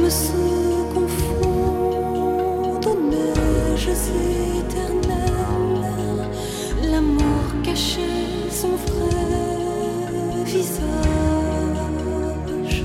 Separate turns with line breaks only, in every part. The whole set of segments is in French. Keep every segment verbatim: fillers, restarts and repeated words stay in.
âmes se confondent aux neiges éternelles. L'amour cachait son vrai visage.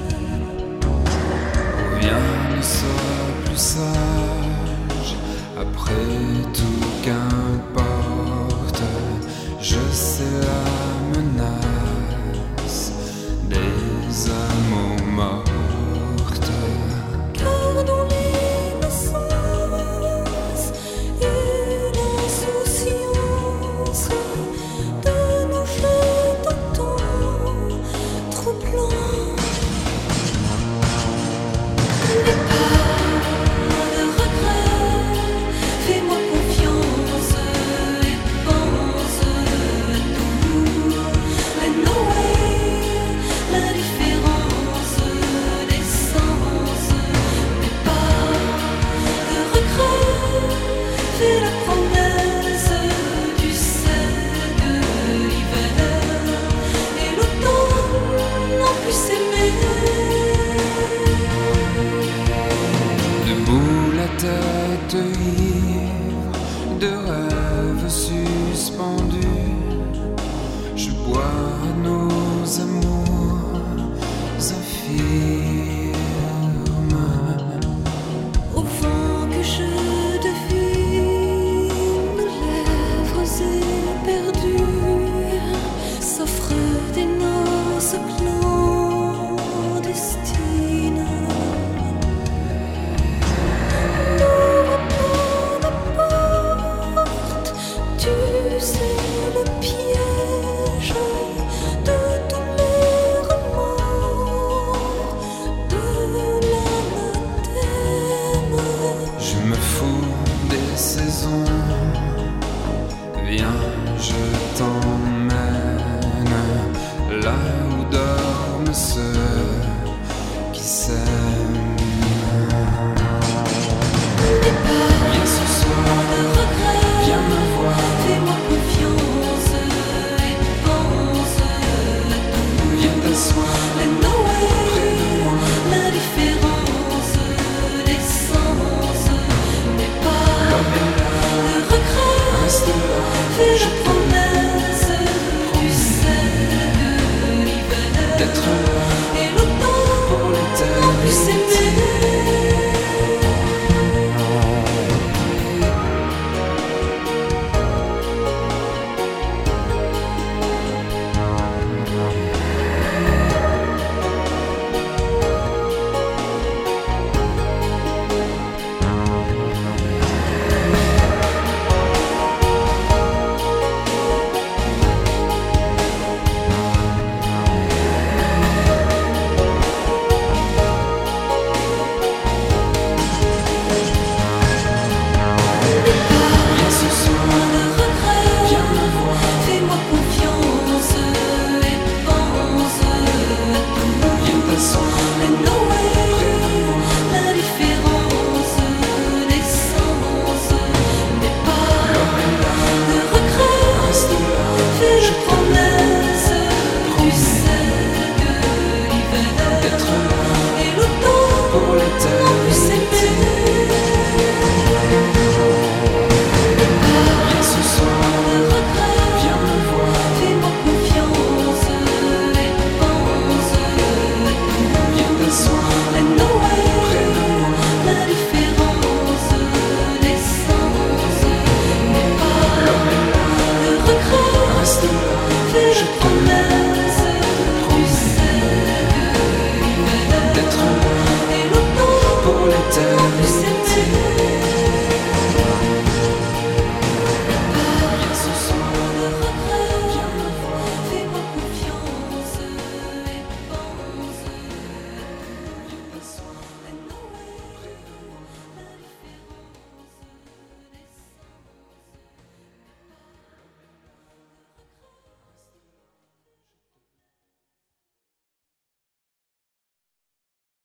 Rien ne sera plus sage. Après tout, qu'importe. Je sais la menace des amours mortes.
Gardons l'innocence et l'insouciance de nos jeux d'antan troublants. N'aie pas de regret, fais-moi confiance et pense à tout. And no way, l'indifférence des sens. N'aie pas de regret, fais la promesse du sel de l'hiver et l'automne en plus s'aimer.
Debout la tête ivre de rêves suspendus, je bois nos amours infirmes.
Au vent que je devine, nos lèvres éperdues s'offrent des noces clandestines. N'ouvre pas la porte, tu sais le piège de tous les remords de l'anathème.
Je me fous des saisons. Viens, je t'emmène là où dorment ceux qui s'aiment.